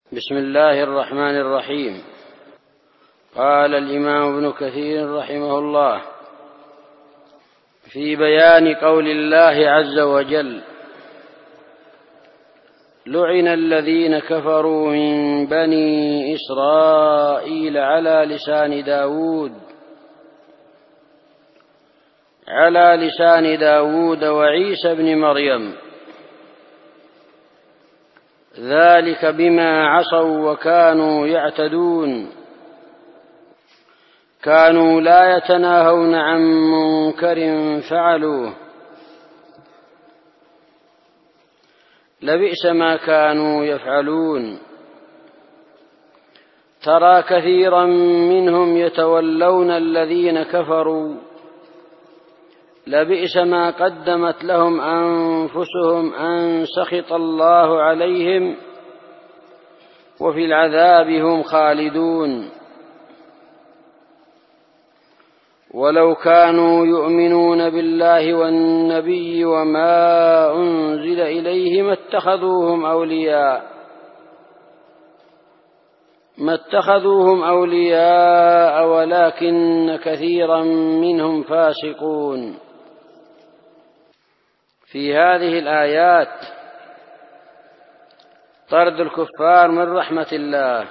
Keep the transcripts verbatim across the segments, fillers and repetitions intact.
بسم الله الرحمن الرحيم. قال الإمام ابن كثير رحمه الله في بيان قول الله عز وجل: لعن الذين كفروا من بني إسرائيل على لسان داود على لسان داود وعيسى بن مريم، ذلك بما عصوا وكانوا يعتدون، كانوا لا يتناهون عن منكر فعلوه، لبئس ما كانوا يفعلون. ترى كثيرا منهم يتولون الذين كفروا، لبئس ما قدمت لهم أنفسهم أن سخط الله عليهم وفي العذاب هم خالدون. ولو كانوا يؤمنون بالله والنبي وما أنزل إليه ما اتخذوهم أولياء ما اتخذوهم أولياء ولكن كثيرا منهم فاسقون. في هذه الآيات طرد الكفار من رحمة الله،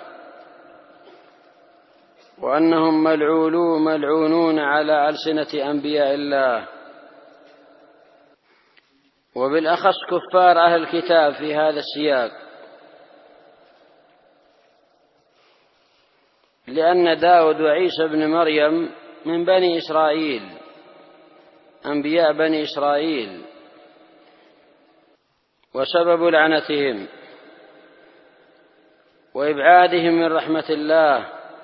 وأنهم ملعونون ملعونون على ألسنة أنبياء الله، وبالأخص كفار أهل الكتاب في هذا السياق، لأن داود وعيسى بن مريم من بني إسرائيل، أنبياء بني إسرائيل، وسبب لعنتهم وإبعادهم من رحمة الله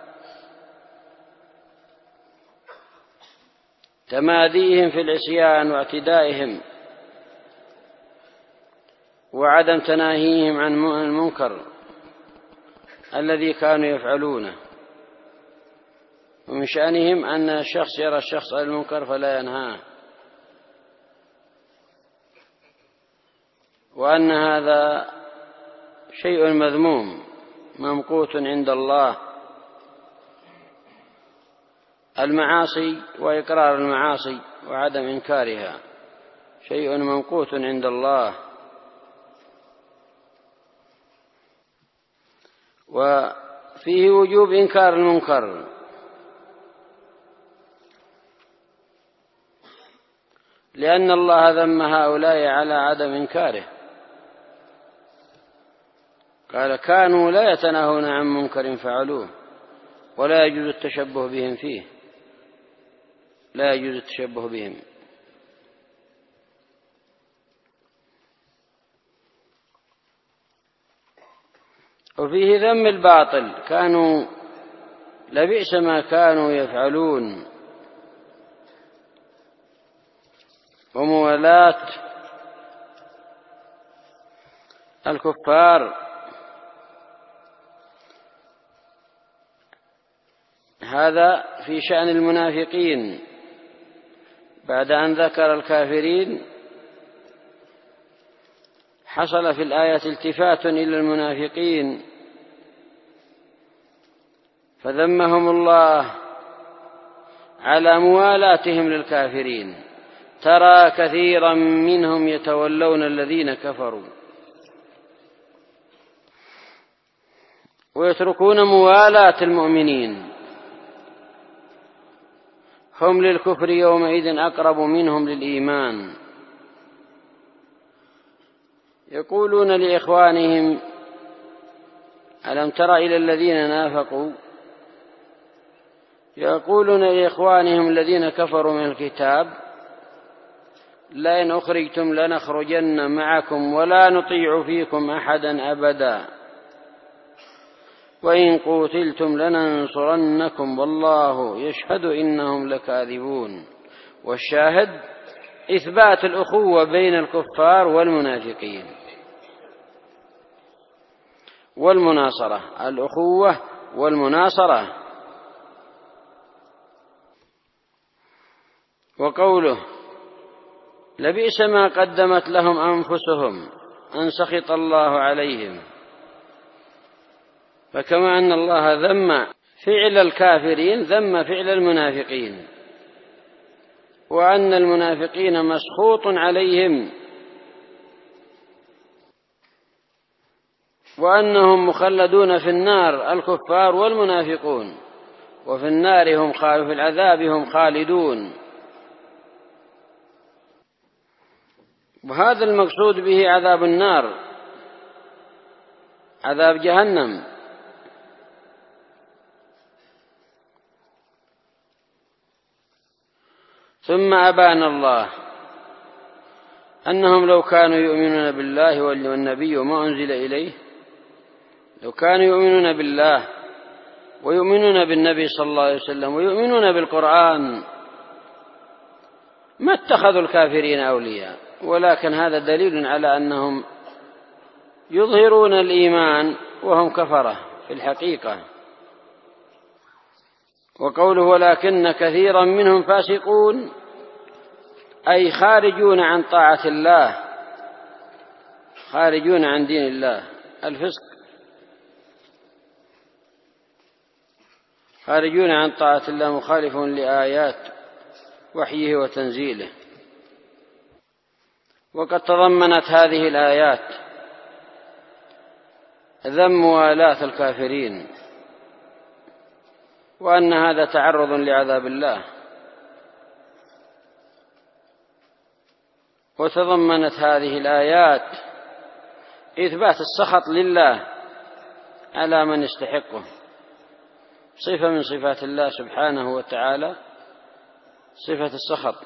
تماديهم في العصيان واعتدائهم وعدم تناهيهم عن المنكر الذي كانوا يفعلونه. ومن شأنهم أن الشخص يرى الشخص على المنكر فلا ينهاه، وأن هذا شيء مذموم ممقوت عند الله. المعاصي وإقرار المعاصي وعدم إنكارها شيء ممقوت عند الله، وفيه وجوب إنكار المنكر، لأن الله ذم هؤلاء على عدم إنكاره. قال: كانوا لا يتناهون عن منكر فعلوه، ولا يجوز التشبه بهم فيه، لا يجوز التشبه بهم. وفيه ذم الباطل، كانوا لبئس ما كانوا يفعلون، وموالاة الكفار. هذا في شأن المنافقين، بعد أن ذكر الكافرين حصل في الآية التفات إلى المنافقين فذمهم الله على موالاتهم للكافرين. ترى كثيرا منهم يتولون الذين كفروا ويتركون موالاة المؤمنين، هم للكفر يومئذ أقرب منهم للإيمان. يقولون لإخوانهم: ألم تر إلى الذين نافقوا يقولون لإخوانهم الذين كفروا من الكتاب: لئن أخرجتم لنخرجن معكم ولا نطيع فيكم أحدا أبدا، وإن قتلتم لننصرنكم والله يشهد إنهم لكاذبون. والشاهد إثبات الأخوة بين الكفار والمنافقين والمناصرة، الأخوة والمناصرة. وقوله: لبئس ما قدمت لهم أنفسهم أن سخط الله عليهم، فكما أن الله ذم فعل الكافرين ذم فعل المنافقين، وأن المنافقين مسخوط عليهم، وأنهم مخلدون في النار الكفار والمنافقون، وفي النار هم خالدون، في العذاب هم خالدون. وهذا المقصود به عذاب النار، عذاب جهنم. ثم أبان الله أنهم لو كانوا يؤمنون بالله والنبي وما أنزل إليه، لو كانوا يؤمنون بالله ويؤمنون بالنبي صلى الله عليه وسلم ويؤمنون بالقرآن ما اتخذوا الكافرين أولياء. ولكن هذا دليل على أنهم يظهرون الإيمان وهم كفرة في الحقيقة. وقوله ولكن كثيرا منهم فاسقون، أي خارجون عن طاعة الله، خارجون عن دين الله. الفسق خارجون عن طاعة الله، مخالف لآيات وحيه وتنزيله. وقد تضمنت هذه الآيات ذم موالاة الكافرين، وأن هذا تعرض لعذاب الله. وتضمنت هذه الآيات إثبات السخط لله على من يستحقه، صفة من صفات الله سبحانه وتعالى، صفة السخط.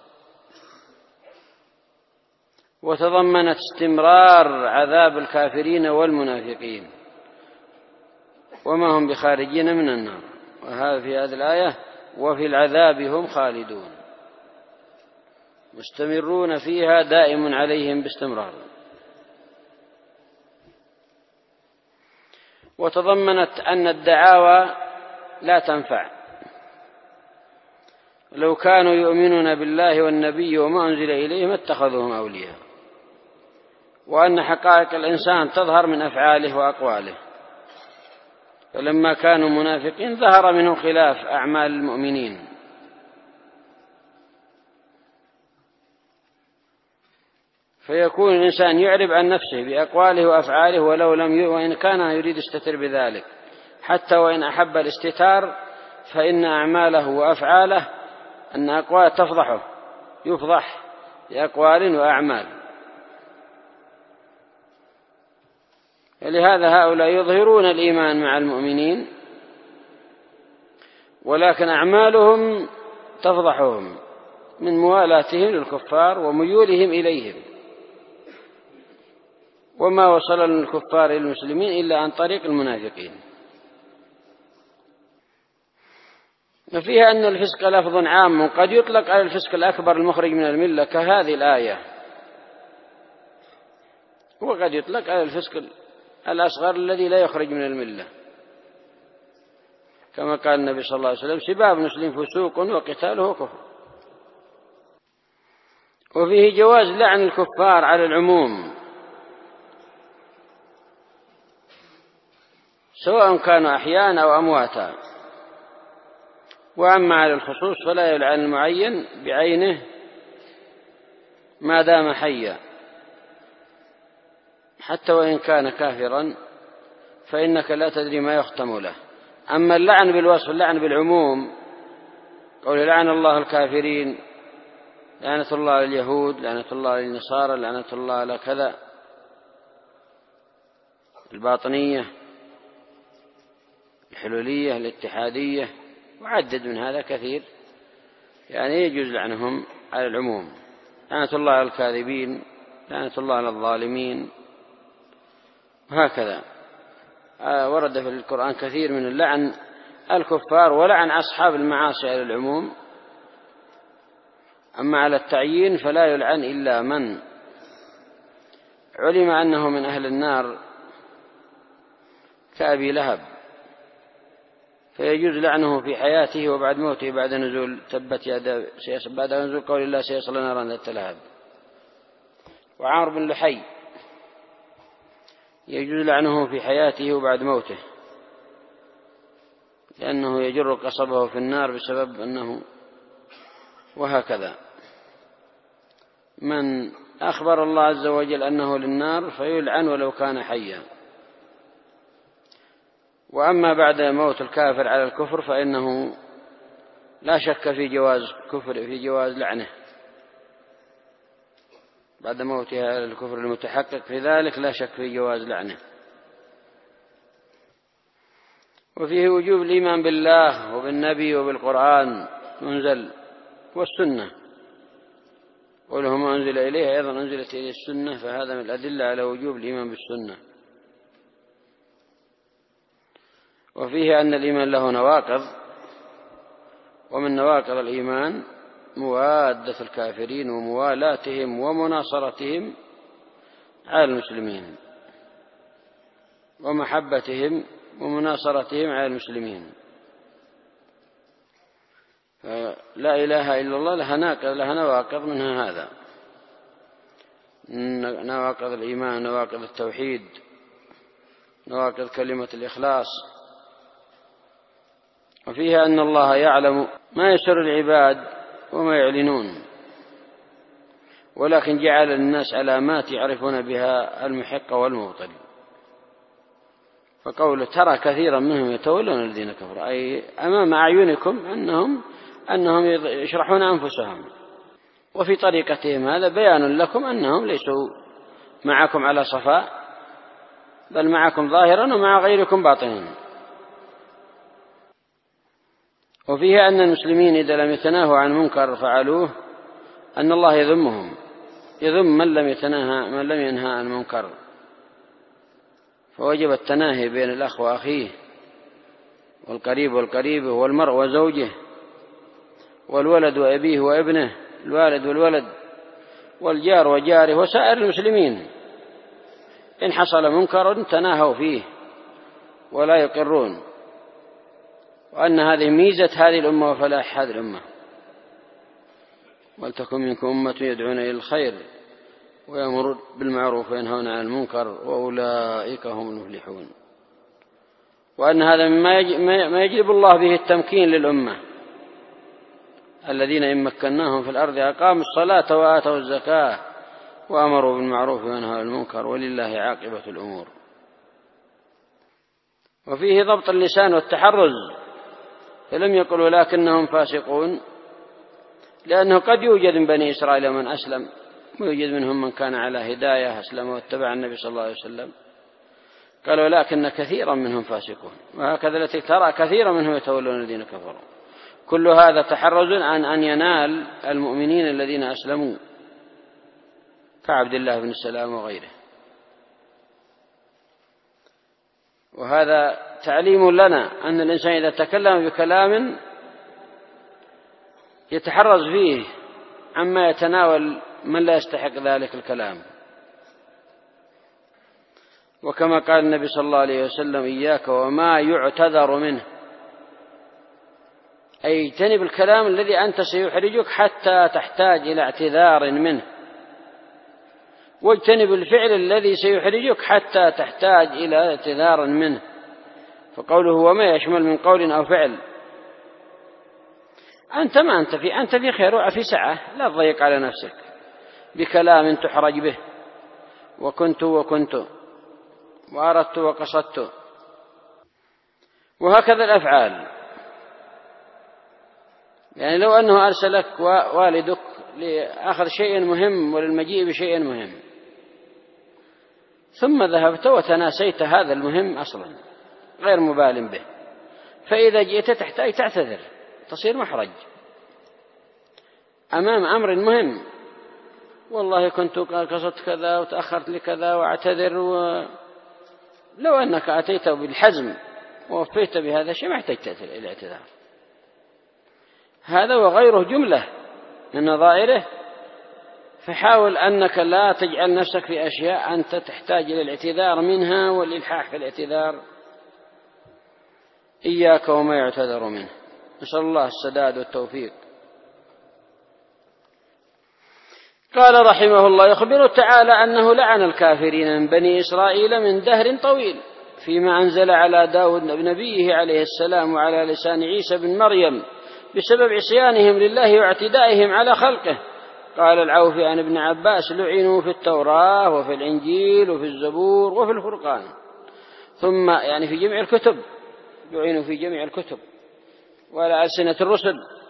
وتضمنت استمرار عذاب الكافرين والمنافقين، وما هم بخارجين من النار. وهذا في هذه الآية وفي العذاب هم خالدون، مستمرون فيها دائم عليهم باستمرار. وتضمنت أن الدعاوى لا تنفع، لو كانوا يؤمنون بالله والنبي وما أنزل إليه ما اتخذوهم أولياء، وأن حقائق الإنسان تظهر من أفعاله وأقواله. فلما كانوا منافقين ظهر منهم خلاف أعمال المؤمنين. فيكون الإنسان يعرب عن نفسه بأقواله وأفعاله ولو لم ي... وإن كان يريد يستتر بذلك، حتى وإن أحب الاستتار فإن أعماله وأفعاله أن أقوال تفضحه، يفضح بأقوال وأعمال. ولهذا هؤلاء يظهرون الإيمان مع المؤمنين، ولكن أعمالهم تفضحهم من موالاتهم للكفار وميولهم إليهم. وما وصل للكفار إلى المسلمين إلا عن طريق المنافقين. وفيها أن الفسق لفظ عام قد يطلق على الفسق الأكبر المخرج من الملة كهذه الآية، وقد يطلق على الفسق الأصغر الذي لا يخرج من الملة، كما قال النبي صلى الله عليه وسلم سباب المسلم فسوق وقتاله كفر. وفيه جواز لعن الكفار على العموم، سواء كانوا أحياء أو أمواتا. وأما على الخصوص فلا يلعن المعين بعينه ما دام حيا، حتى وإن كان كافرا، فإنك لا تدري ما يختم له. أما اللعن بالوصف، اللعن بالعموم، قول لعن الله الكافرين، لعنة الله على اليهود، لعنة الله على النصارى، لعنة الله على كذا، الباطنية، الحلولية، الاتحادية، وعدد من هذا كثير، يعني يجوز لعنهم على العموم. لعنة الله على الكاذبين، لعنة الله على الظالمين، وهكذا. ورد في القرآن كثير من اللعن الكفار ولعن أصحاب المعاصي على العموم. أما على التعيين فلا يلعن إلا من علم أنه من أهل النار كأبي لهب، فيجوز لعنه في حياته وبعد موته، بعد نزول تبت يدا بعد نزول قول الله سيصلى نارا ذات لهب. وعمرو بن لحي يجوز لعنه في حياته وبعد موته، لأنه يجر قصبه في النار بسبب أنه، وهكذا من أخبر الله عز وجل أنه للنار فيلعن ولو كان حيا. وأما بعد موت الكافر على الكفر فإنه لا شك في جواز كفر في جواز لعنه بعد موتها على الكفر المتحقق في ذلك، لا شك في جواز لعنه. وفيه وجوب الإيمان بالله وبالنبي وبالقرآن منزل والسنة، قوله ما أنزل إليه أيضا أنزلت إليه السنة، فهذا من الأدلة على وجوب الإيمان بالسنة. وفيه أن الإيمان له نواقض، ومن نواقض الإيمان موادة الكافرين وموالاتهم ومناصرتهم على المسلمين، ومحبتهم ومناصرتهم على المسلمين. فلا إله إلا الله لها ناقض لها نواقض منها هذا، نواقض الإيمان، نواقض التوحيد، نواقض كلمة الإخلاص. وفيها أن الله يعلم ما يسر العباد وما يعلنون، ولكن جعل الناس علامات يعرفون بها المحق والمبطل. فقوله ترى كثيرا منهم يتولون الذين كفروا، أي أمام أعينكم أنهم أنهم يشرحون أنفسهم، وفي طريقتهم هذا بيان لكم أنهم ليسوا معكم على صفاء، بل معكم ظاهرا ومع غيركم باطنا. وفيها أن المسلمين إذا لم يتناهوا عن منكر فعلوه أن الله يذمهم، يذم من لم يتناهى من لم ينهى عن المنكر. فوجب التناهي بين الأخ وأخيه، والقريب والقريبه، والمرء وزوجه، والولد وأبيه وابنه، الوالد والولد، والجار وجاره، وسائر المسلمين. إن حصل منكر تناهوا فيه ولا يقرون، وأن هذه ميزة هذه الأمة وفلاح هذه الأمة. ولتكن منكم أمة يدعون إلى الخير ويأمرون بالمعروف وينهون عن المنكر وأولئك هم المفلحون. وأن هذا مما يجلب الله به التمكين للأمة، الذين إن مكناهم في الأرض أقاموا الصلاة وآتوا الزكاة وأمروا بالمعروف وينهوا عن المنكر ولله عاقبة الأمور. وفيه ضبط اللسان والتحرز، فلم يقل لكنهم فاسقون، لأنه قد يوجد من بني إسرائيل من أسلم، ويوجد منهم من كان على هداية أسلم واتبع النبي صلى الله عليه وسلم. قالوا لكن كثيرا منهم فاسقون، وهكذا التي ترى كثيرا منهم يتولون الذين كفروا. كل هذا تحرز عن أن ينال المؤمنين الذين أسلموا كعبد الله بن السلام وغيره. وهذا تعليم لنا أن الإنسان إذا تكلم بكلام يتحرز فيه عما يتناول من لا يستحق ذلك الكلام. وكما قال النبي صلى الله عليه وسلم إياك وما يعتذر منه، أي اجتنب الكلام الذي أنت سيحرجك حتى تحتاج إلى اعتذار منه، واجتنب الفعل الذي سيحرجك حتى تحتاج إلى اعتذار منه. فقوله وما يشمل من قول أو فعل، أنت ما أنت في أنت في خير وفي سعة، لا تضيق على نفسك بكلام تحرج به، وكنت وكنت وأردت وقصدت، وهكذا الأفعال. يعني لو أنه أرسلك والدك لأخذ شيء مهم وللمجيء بشيء مهم، ثم ذهبت وتناسيت هذا المهم أصلا غير مبال به، فإذا جئت تحتاج تعتذر، تصير محرج أمام أمر مهم. والله كنت قصدت كذا وتأخرت لكذا واعتذر. ولو أنك أتيت بالحزم ووفيت بهذا الشيء ما احتجت الاعتذار. هذا وغيره جملة من نظائره. فحاول أنك لا تجعل نفسك في أشياء أنت تحتاج إلى الاعتذار منها والإلحاح في الاعتذار. إياك وما يعتذر منه. نسأل الله السداد والتوفيق. قال رحمه الله يخبر تعالى أنه لعن الكافرين من بني إسرائيل من دهر طويل، فيما أنزل على داود نبيه عليه السلام وعلى لسان عيسى بن مريم بسبب عصيانهم لله واعتدائهم على خلقه. قال العوفي عن ابن عباس: لعنوا في التوراة وفي الإنجيل وفي الزبور وفي الفرقان. ثم يعني في جميع الكتب، لعنوا في جميع الكتب وعلى ألسنة الرسل.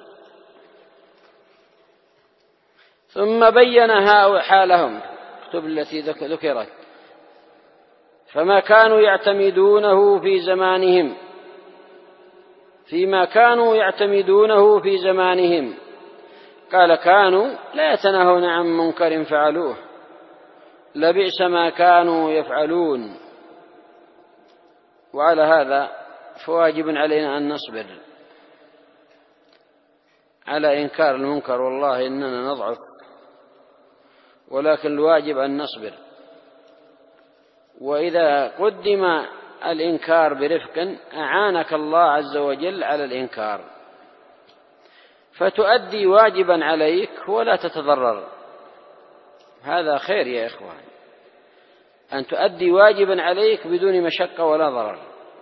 ثم بينها حالهم الكتب التي ذكرت، فما كانوا يعتمدونه في زمانهم فيما كانوا يعتمدونه في زمانهم قال: كانوا لا يتناهون عن منكر فعلوه لبئس ما كانوا يفعلون. وعلى هذا فواجب علينا أن نصبر على إنكار المنكر، والله إننا نضعف، ولكن الواجب أن نصبر. وإذا قدم الإنكار برفق أعانك الله عز وجل على الإنكار، فتؤدي واجبا عليك ولا تتضرر. هذا خير يا إخوان، أن تؤدي واجبا عليك بدون مشقة ولا ضرر،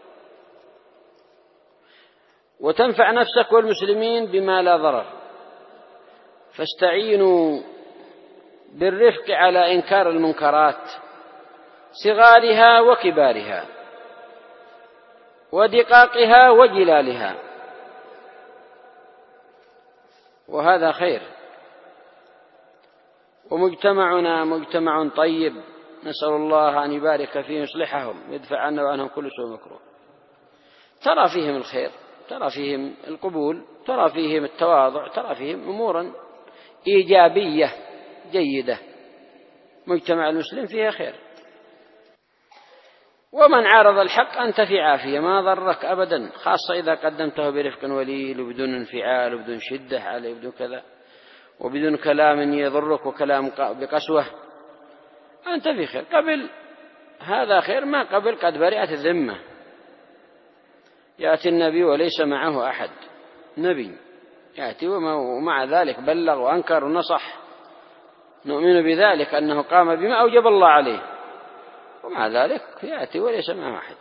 وتنفع نفسك والمسلمين بما لا ضرر. فاستعينوا بالرفق على إنكار المنكرات صغارها وكبارها ودقاقها وجلالها، وهذا خير. ومجتمعنا مجتمع طيب، نسأل الله أن يبارك فيه ويصلحهم ويدفع عنا وعنهم كل سوء مكروه. ترى فيهم الخير، ترى فيهم القبول، ترى فيهم التواضع، ترى فيهم أمورا إيجابية جيدة. مجتمع المسلم فيها خير. ومن عارض الحق أنت في عافية، ما ضرك أبدا، خاصة إذا قدمته برفق ولين وبدون انفعال وبدون شدة عليه وبدون كذا وبدون كلام يضرك وكلام بقسوة، أنت في خير. قبل هذا خير، ما قبل قد برئت الذمة. يأتي النبي وليس معه أحد، نبي يأتي ومع ذلك بلغ وأنكر ونصح، نؤمن بذلك أنه قام بما أوجب الله عليه، ومع ذلك يأتي وليس معه أحد.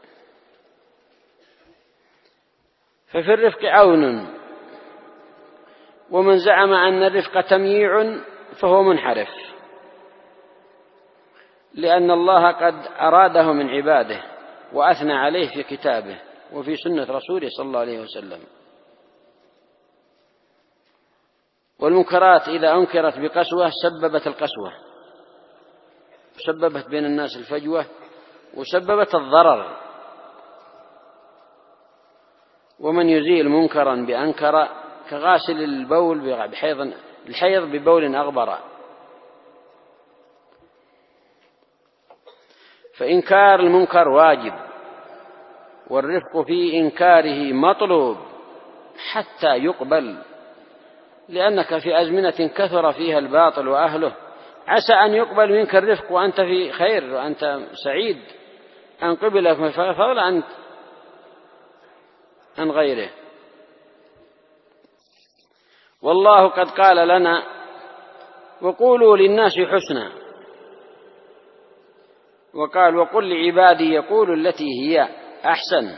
ففي الرفق عون، ومن زعم أن الرفق تمييع فهو منحرف، لأن الله قد أراده من عباده وأثنى عليه في كتابه وفي سنة رسوله صلى الله عليه وسلم. والمنكرات إذا أنكرت بقسوة سببت القسوة، سببت بين الناس الفجوة، وسببت الضرر. ومن يزيل منكرا بأنكر كغاسل البول بحيض الحيض ببول أغبر. فإنكار المنكر واجب، والرفق في إنكاره مطلوب حتى يقبل، لأنك في أزمنة كثر فيها الباطل وأهله، عسى أن يقبل منك الرفق وأنت في خير وأنت سعيد أن قبلك فضل عن عن غيره. والله قد قال لنا: وقولوا للناس حسنا، وقال: وقل لعبادي يقولوا التي هي أحسن،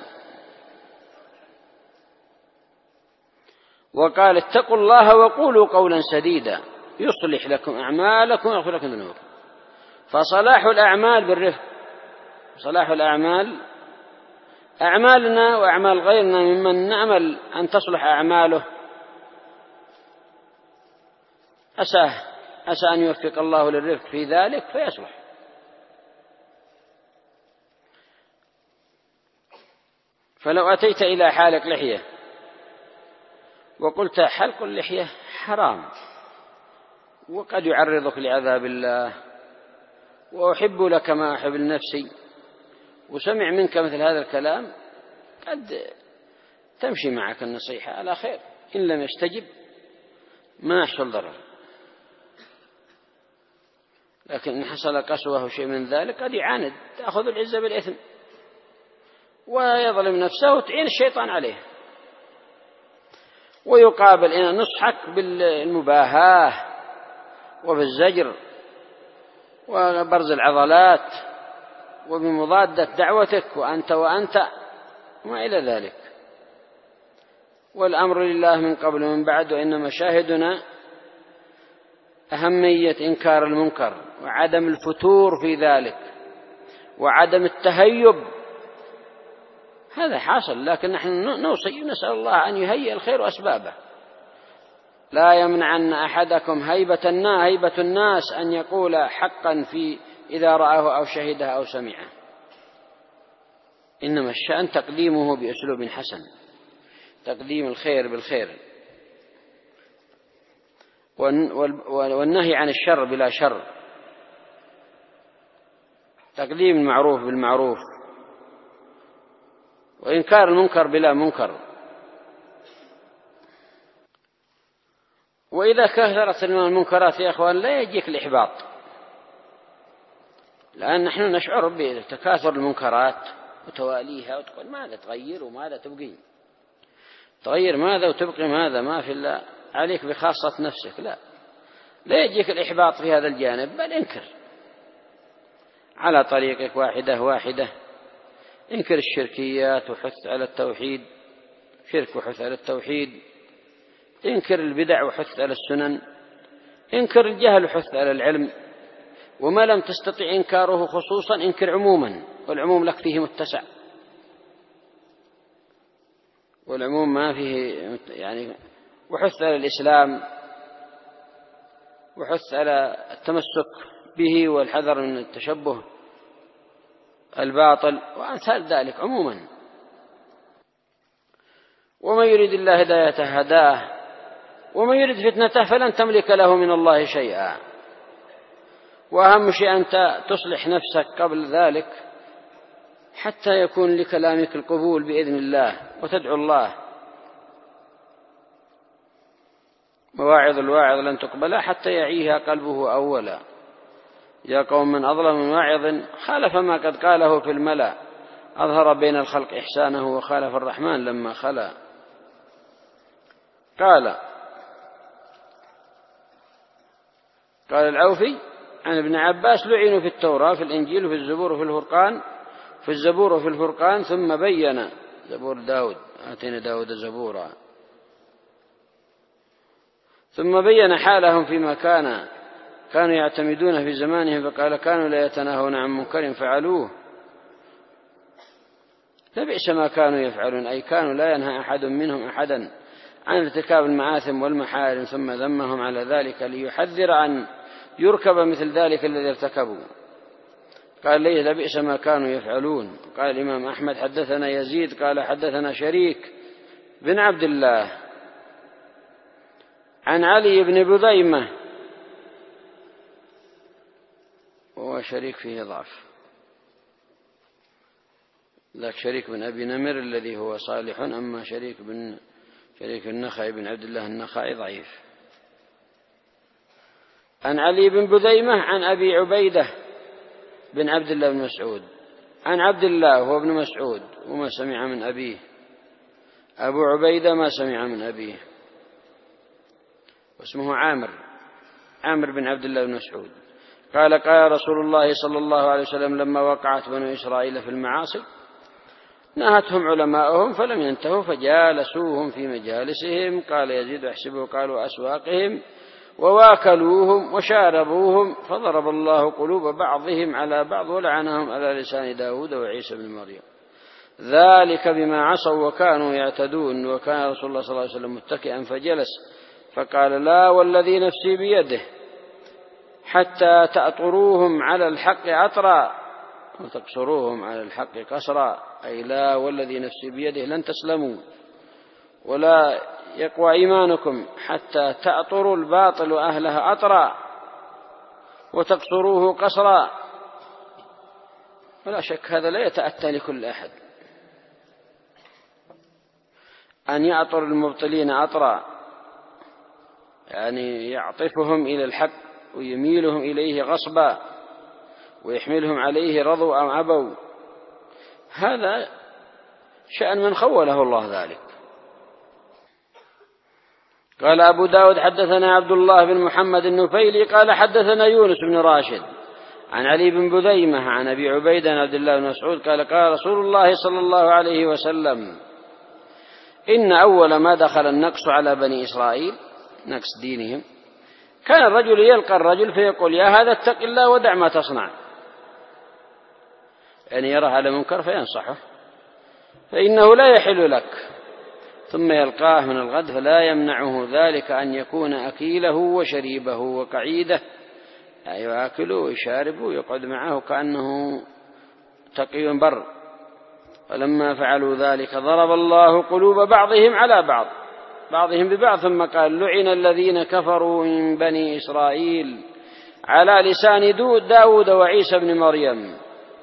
وقال: اتقوا الله وقولوا قولا سديدا يصلح لكم أعمالكم ويغفر لكم ذنوبكم. فصلاح الأعمال بالرفق. صلاح الأعمال، أعمالنا وأعمال غيرنا ممن نعمل أن تصلح أعماله، أساه أسى أن يوفق الله للرفق في ذلك فيصلح. فلو أتيت إلى حالق لحية وقلت: حلق اللحية حرام وقد يعرضك لعذاب الله وأحب لك ما أحب لنفسي، وسمع منك مثل هذا الكلام، قد تمشي معك النصيحة على خير. إن لم يستجب ما يحصل ضرر، لكن إن حصل قسوة أو شيء من ذلك قد يعاند، تأخذ العزة بالإثم ويظلم نفسه وتعين الشيطان عليه. ويقابل إن نصحك بالمباهاة وبالزجر وبرز العضلات وبمضادة دعوتك وأنت وأنت ما إلى ذلك. والأمر لله من قبل ومن بعد، وإنما شاهدنا أهمية إنكار المنكر وعدم الفتور في ذلك وعدم التهيب. هذا حاصل، لكن نحن نوصي نسأل الله أن يهيئ الخير وأسبابه. لا يمنعن أحدكم هيبة الناس هيبة الناس أن يقول حقا في إذا رآه أو شهده أو سمعه، إنما الشأن تقديمه بأسلوب حسن، تقديم الخير بالخير، والنهي عن الشر بلا شر، تقديم المعروف بالمعروف، وإنكار المنكر بلا منكر. وإذا كثرت المنكرات يا أخوان لا يجيك الإحباط، لأن نحن نشعر بتكاثر المنكرات وتواليها، وتقول ماذا تغير وماذا تبقي، تغير ماذا وتبقي ماذا، ما في الله عليك بخاصة نفسك. لا لا يجيك الإحباط في هذا الجانب، بل انكر على طريقك واحدة واحدة. انكر الشركيات وحث على التوحيد، شرك وحث على التوحيد. انكر البدع وحث على السنن. انكر الجهل وحث على العلم. وما لم تستطع إنكاره خصوصا انكر عموما، والعموم لك فيه متسع، والعموم ما فيه يعني. وحث على الإسلام، وحث على التمسك به والحذر من التشبه الباطل وأمثال ذلك عموما. ومن يريد الله هدايته هداه، ومن يريد فتنته فلن تملك له من الله شيئا. وأهم شيء أنت تصلح نفسك قبل ذلك حتى يكون لكلامك القبول بإذن الله، وتدعو الله. مواعظ الواعظ لن تقبل حتى يعيها قلبه أولا. يا قوم من أظلم من واعظ خالف ما قد قاله في الملأ، أظهر بين الخلق إحسانه وخالف الرحمن لما خلا. قال قال العوفي عن ابن عباس: لعنوا في التوراة في الإنجيل وفي الزبور وفي الفرقان في الزبور وفي الفرقان ثم بين زبور داود، آتينا داود زبورا، ثم بين حالهم فيما كان كانوا يعتمدون في زمانهم، فقال: كانوا لا يتناهون عن منكر فعلوه لبئس ما كانوا يفعلون، أي كانوا لا ينهى أحد منهم أحدا عن ارتكاب المآثم والمحارم، ثم ذمهم على ذلك ليحذر عن يركب مثل ذلك الذي ارتكبوا. قال: ليه لبئس ما كانوا يفعلون. قال الإمام أحمد: حدثنا يزيد قال حدثنا شريك بن عبد الله عن علي بن بذيمة، وهو شريك فيه ضعف، ذاك شريك بن أبي نمر الذي هو صالح، أما شريك بن شريك النخعي بن عبد الله النخعي ضعيف. عن علي بن بذيمة عن أبي عبيدة بن عبد الله بن مسعود عن عبد الله هو ابن مسعود وما سمع من أبيه، أبو عبيدة ما سمع من أبيه، واسمه عامر عامر بن عبد الله بن مسعود. قال: قال رسول الله صلى الله عليه وسلم: لما وقعت بنو إسرائيل في المعاصي نهتهم علماؤهم فلم ينتهوا فجالسوهم في مجالسهم. قال يزيد: احسبه قالوا أسواقهم، وواكلوهم وشاربوهم، فضرب الله قلوب بعضهم على بعض ولعنهم على لسان داود وعيسى بن مريم، ذلك بما عصوا وكانوا يعتدون. وكان رسول الله صلى الله عليه وسلم متكئا فجلس فقال: لا والذي نفسي بيده حتى تأطروهم على الحق عطرا وتقصروهم على الحق قصرا، أي لا والذي نفسي بيده لن تسلموا ولا يقوى إيمانكم حتى تأطروا الباطل أهلها أطرا وتقصروه قصرا. ولا شك هذا لا يتأتى لكل أحد أن يأطر المبطلين أطرا، يعني يعطفهم إلى الحق ويميلهم إليه غصبا ويحملهم عليه رضوا أو عبوا. هذا شأن من خوله الله ذلك. قال أبو داود: حدثنا عبد الله بن محمد النفيلي قال حدثنا يونس بن راشد عن علي بن بذيمة عن أبي عبيدة عن عبد الله بن مسعود قال قال رسول الله صلى الله عليه وسلم إن أول ما دخل النقص على بني إسرائيل نقص دينهم كان الرجل يلقى الرجل فيقول يا هذا اتق الله ودع ما تصنع، يعني يرى على منكر فينصحه فإنه لا يحل لك، ثم يلقاه من الغد فلا يمنعه ذلك أن يكون أكيله وشريبه وقعيده، يعني يأكله ويشاربه ويقعد معه كأنه تقي بر. فلما فعلوا ذلك ضرب الله قلوب بعضهم على بعض بعضهم ببعض، ثم قال لعن الذين كفروا من بني إسرائيل على لسان داود وعيسى بن مريم.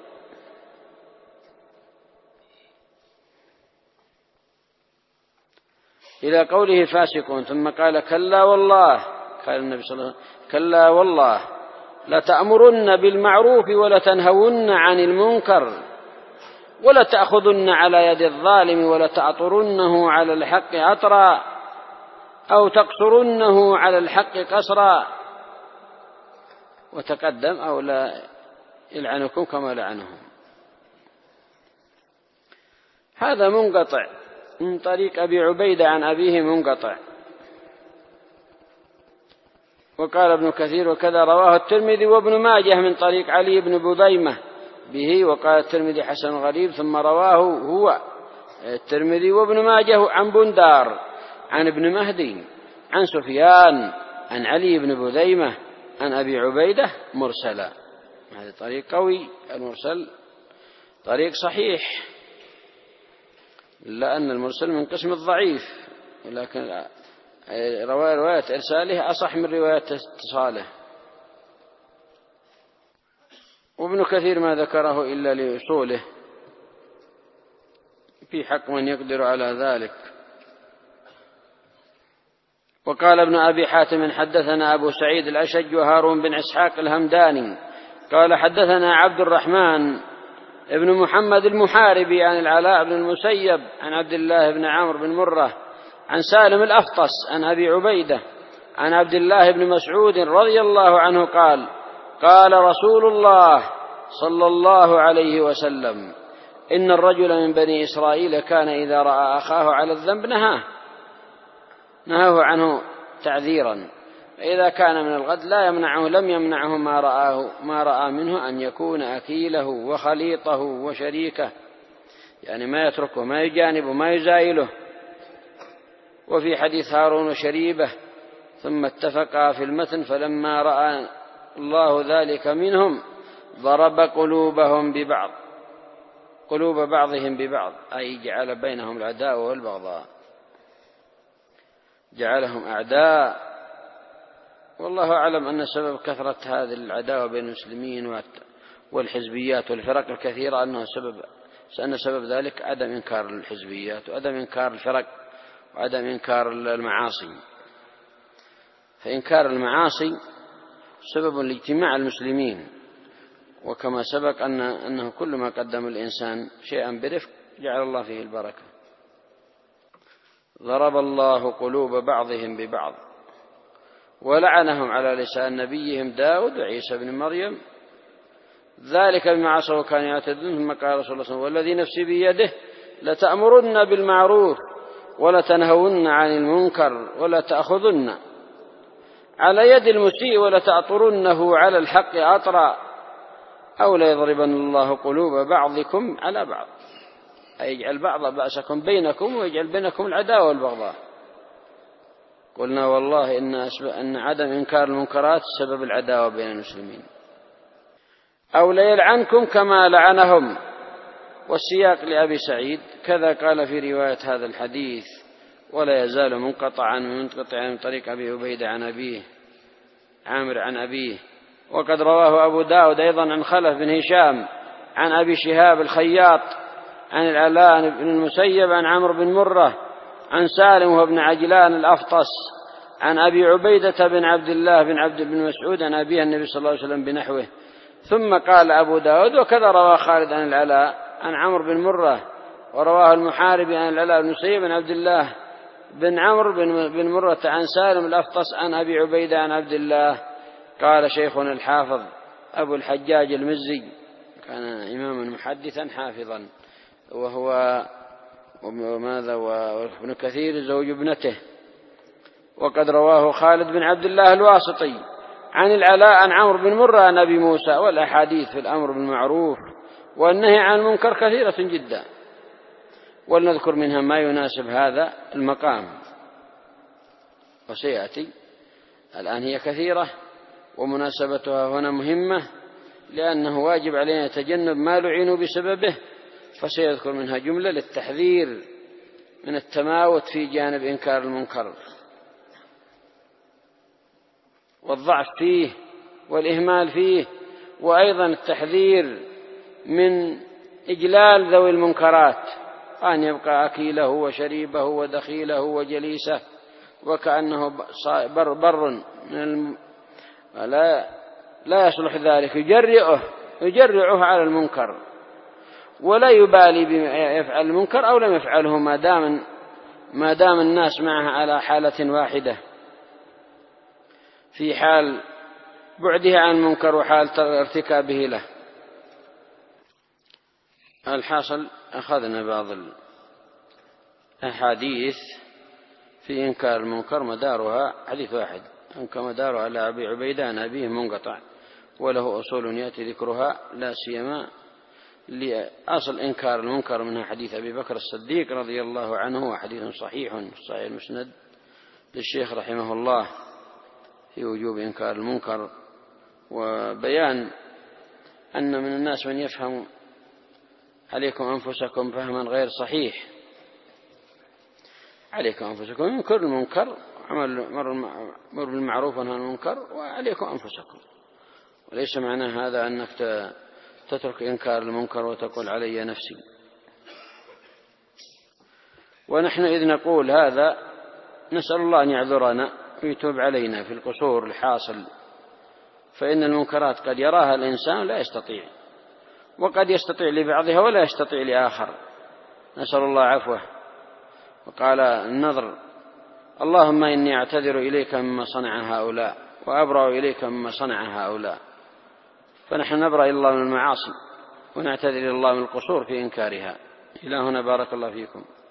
إلى قوله فاسقون، ثم قال كلا والله، قال النبي صلى الله عليه وسلم كلا والله لتأمرن بالمعروف ولتنهون عن المنكر ولتأخذن على يد الظالم ولتعطرنه على الحق عطرا أو تقصرنه على الحق قصرا. وتقدم أو لا يلعنكم كما لعنهم. هذا منقطع من طريق أبي عبيدة عن أبيه منقطع. وقال ابن كثير وكذا رواه الترمذي وابن ماجه من طريق علي بن بذيمة به، وقال الترمذي حسن غريب. ثم رواه هو الترمذي وابن ماجه عن بندار عن ابن مهدي عن سفيان عن علي بن بذيمة عن أبي عبيدة مرسلا. هذا طريق قوي، المرسل طريق صحيح، إلا أن المرسل من قسم الضعيف، ولكن رواية إرساله أصح من رواية اتصاله. وابن كثير ما ذكره إلا لأصوله في حق من يقدر على ذلك. وقال ابن أبي حاتم حدثنا أبو سعيد الأشج وهارون بن إسحاق الهمداني قال حدثنا عبد الرحمن ابن محمد المحاربي عن العلاء بن المسيب عن عبد الله بن عمرو بن مرة عن سالم الأفطس عن أبي عبيدة عن عبد الله بن مسعود رضي الله عنه قال قال رسول الله صلى الله عليه وسلم إن الرجل من بني إسرائيل كان إذا رأى أخاه على الذنب نهاه نهاه عنه تعذيرا، فإذا كان من الغد لا يمنعه لم يمنعه ما رآه ما رأى منه أن يكون أكيله وخليطه وشريكه، يعني ما يتركه ما يجانبه ما يزايله. وفي حديث هارون وشريبه ثم اتفقا في المتن فلما رأى الله ذلك منهم ضرب قلوبهم ببعض قلوب بعضهم ببعض، أي جعل بينهم العداوة والبغضاء، جعلهم أعداء. والله أعلم أن سبب كثرة هذه العداوة بين المسلمين والحزبيات والفرق الكثيرة أنه سبب أن سبب ذلك عدم إنكار الحزبيات وعدم إنكار الفرق وعدم إنكار المعاصي. فإنكار المعاصي سبب لاجتماع المسلمين، وكما سبق أن أنه كل ما قدم الإنسان شيئا برفق جعل الله فيه البركة. ضرب الله قلوب بعضهم ببعض ولعنهم على لسان نبيهم داود وعيسى بن مريم ذلك بما عصوا وكانوا يعتدون. ثم قال رسول الله صلى الله عليه وسلم والذي نفسي بيده لتأمرن بالمعروف ولتنهون عن المنكر ولتأخذن على يد المسيء ولتعطرنه على الحق عطرا أو ليضربن الله قلوب بعضكم على بعض، أي يجعل بعض بأسكم بينكم ويجعل بينكم العداوة والبغضاء. قلنا والله إن, إن عدم إنكار المنكرات سبب العداوة بين المسلمين. أو ليلعنكم كما لعنهم. والسياق لأبي سعيد كذا قال في رواية هذا الحديث ولا يزال منقطعا منقطعا من طريق أبي عبيدة عن أبيه عامر عن أبيه. وقد رواه أبو داود أيضا عن خلف بن هشام عن أبي شهاب الخياط عن العلاء بن المسيب عن عمرو بن مرة عن سالم وابن عجلان الأفطس عن أبي عبيدة بن عبد الله بن عبد بن مسعود عن أبيه النبي صلى الله عليه وسلم بنحوه. ثم قال أبو داود وكذا رواه خالد عن العلاء عن عمرو بن مرة ورواه المحاربي عن العلاء بن مسيب بن عبد الله بن عمرو بن مرة عن سالم الأفطس عن أبي عبيدة عن عبد الله. قال شيخنا الحافظ أبو الحجاج المزي، كان إماما محدثا حافظا، وهو وماذا وابن كثير زوج ابنته. وقد رواه خالد بن عبد الله الواسطي عن العلاء عن عمرو بن مرة عن أبي موسى. والأحاديث في الأمر بالمعروف والنهي عن المنكر كثيرة جدا، ولنذكر منها ما يناسب هذا المقام وسيأتي. الآن هي كثيرة ومناسبتها هنا مهمة، لأنه واجب علينا تجنب ما لعنوا بسببه، فسيذكر منها جملة للتحذير من التماوت في جانب إنكار المنكر والضعف فيه والإهمال فيه، وأيضا التحذير من إجلال ذوي المنكرات، أن يبقى أكيله وشريبه ودخيله وجليسه وكأنه بر, بر من الم... لا, لا يصلح ذلك، يجرئه يجرعه على المنكر ولا يبالي بما يفعل المنكر أو لم يفعله، ما دام ما دام الناس معه على حالة واحدة، في حال بعده عن المنكر وحال ارتكابه له. الحاصل أخذنا بعض الأحاديث في إنكار المنكر مدارها حديث واحد، أنك مدارها على أبي عبيدان أبيه منقطع، وله أصول يأتي ذكرها لا سيما لأصل إنكار المنكر منها حديث أبي بكر الصديق رضي الله عنه، وحديث صحيح صحيح المسند للشيخ رحمه الله في وجوب إنكار المنكر، وبيان أن من الناس من يفهم عليكم أنفسكم فهما غير صحيح، عليكم أنفسكم ينكر المنكر، عمل مر بالمعروف ونهى عن المنكر، وعليكم أنفسكم، وليس معنى هذا أنك تترك إنكار المنكر وتقول علي نفسي. ونحن إذ نقول هذا نسأل الله أن يعذرنا ويتوب علينا في القصور الحاصل، فإن المنكرات قد يراها الإنسان لا يستطيع، وقد يستطيع لبعضها ولا يستطيع لآخر، نسأل الله عفوه. وقال النضر: اللهم إني أعتذر إليك مما صنع هؤلاء وأبرأ إليك مما صنع هؤلاء. فنحن نبرأ إلى الله من المعاصي ونعتذر إلى الله من القصور في إنكارها. إلى هنا بارك الله فيكم.